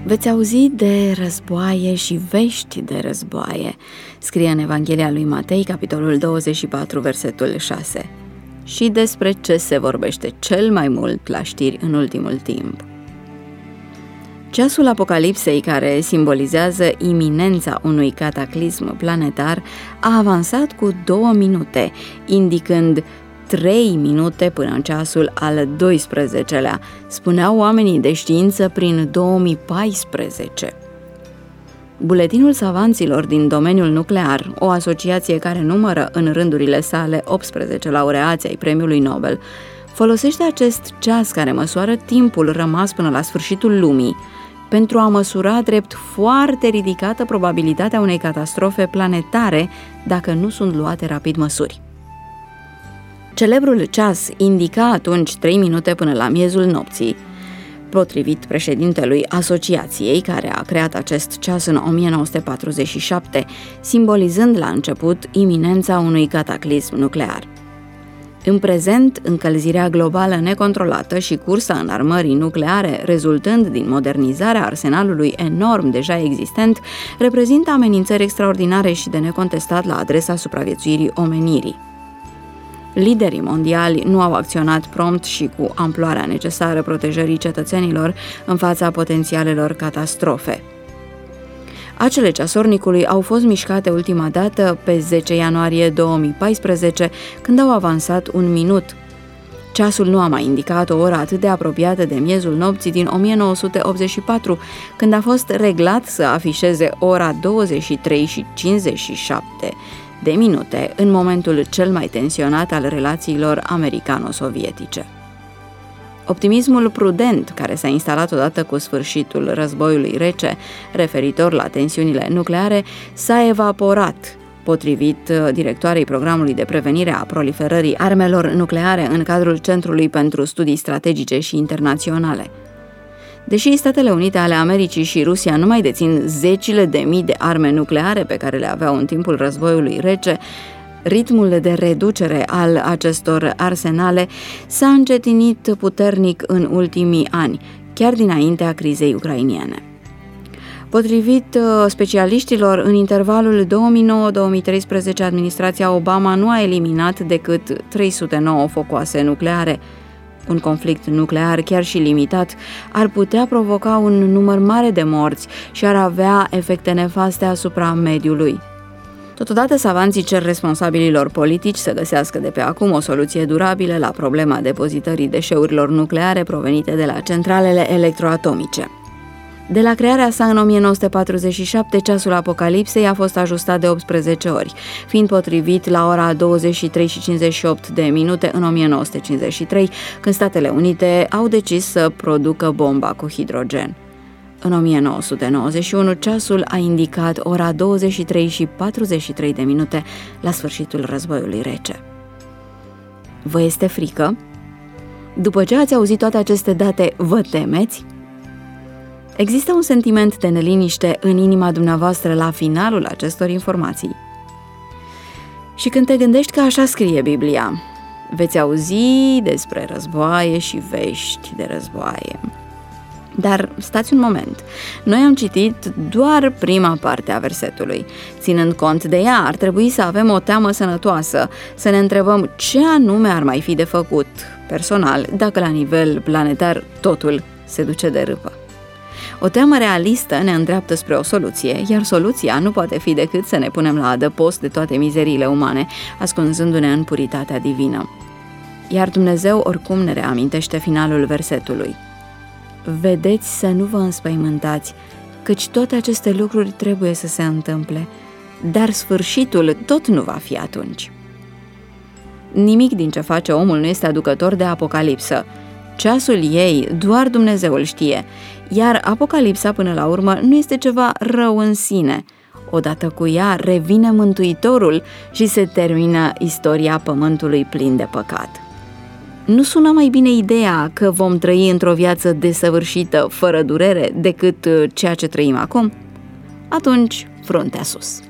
Veți auzi de războaie și vești de războaie, scrie în Evanghelia lui Matei, capitolul 24, versetul 6. Și despre ce se vorbește cel mai mult la știri în ultimul timp. Ceasul Apocalipsei, care simbolizează iminența unui cataclism planetar, a avansat cu 2 minute, indicând 3 minute până în ceasul al 12-lea, spuneau oamenii de știință prin 2014. Buletinul savanților din domeniul nuclear, o asociație care numără în rândurile sale 18 laureați ai premiului Nobel, folosește acest ceas care măsoară timpul rămas până la sfârșitul lumii pentru a măsura drept foarte ridicată probabilitatea unei catastrofe planetare dacă nu sunt luate rapid măsuri. Celebrul ceas indica atunci 3 minute până la miezul nopții, potrivit președintelui asociației care a creat acest ceas în 1947, simbolizând la început iminența unui cataclism nuclear. În prezent, încălzirea globală necontrolată și cursa înarmării nucleare, rezultând din modernizarea arsenalului enorm deja existent, reprezintă amenințări extraordinare și de necontestat la adresa supraviețuirii omenirii. Liderii mondiali nu au acționat prompt și cu amploarea necesară protejării cetățenilor în fața potențialelor catastrofe. Acele ceasornicului au fost mișcate ultima dată pe 10 ianuarie 2014, când au avansat 1 minut. Ceasul nu a mai indicat o oră atât de apropiată de miezul nopții din 1984, când a fost reglat să afișeze ora 23:57 de minute, în momentul cel mai tensionat al relațiilor americano-sovietice. Optimismul prudent care s-a instalat odată cu sfârșitul războiului rece, referitor la tensiunile nucleare, s-a evaporat, potrivit directoarei programului de prevenire a proliferării armelor nucleare în cadrul Centrului pentru Studii Strategice și Internaționale. Deși Statele Unite ale Americii și Rusia nu mai dețin zecile de mii de arme nucleare pe care le aveau în timpul războiului rece, ritmul de reducere al acestor arsenale s-a încetinit puternic în ultimii ani, chiar dinaintea crizei ucrainene. Potrivit specialiștilor, în intervalul 2009-2013, administrația Obama nu a eliminat decât 309 focoase nucleare. Un conflict nuclear, chiar și limitat, ar putea provoca un număr mare de morți și ar avea efecte nefaste asupra mediului. Totodată, savanții cer responsabililor politici să găsească de pe acum o soluție durabilă la problema depozitării deșeurilor nucleare provenite de la centralele electroatomice. De la crearea sa în 1947, ceasul Apocalipsei a fost ajustat de 18 ori, fiind potrivit la ora 23:58 de minute în 1953, când Statele Unite au decis să producă bomba cu hidrogen. În 1991, ceasul a indicat ora 23:43 de minute la sfârșitul războiului rece. Vă este frică? După ce ați auzit toate aceste date, vă temeți? Există un sentiment de neliniște în inima dumneavoastră la finalul acestor informații. Și când te gândești că așa scrie Biblia, veți auzi despre războaie și vești de războaie. Dar stați un moment, noi am citit doar prima parte a versetului. Ținând cont de ea, ar trebui să avem o teamă sănătoasă, să ne întrebăm ce anume ar mai fi de făcut personal dacă la nivel planetar totul se duce de râpă. O teamă realistă ne îndreaptă spre o soluție, iar soluția nu poate fi decât să ne punem la adăpost de toate mizeriile umane, ascunzându-ne în puritatea divină. Iar Dumnezeu oricum ne reamintește finalul versetului. Vedeți să nu vă înspăimântați, căci toate aceste lucruri trebuie să se întâmple, dar sfârșitul tot nu va fi atunci. Nimic din ce face omul nu este aducător de apocalipsă. Ceasul ei doar Dumnezeu îl știe, iar apocalipsa până la urmă nu este ceva rău în sine. Odată cu ea revine Mântuitorul și se termină istoria pământului plin de păcat. Nu sună mai bine ideea că vom trăi într-o viață desăvârșită, fără durere, decât ceea ce trăim acum? Atunci, fruntea sus!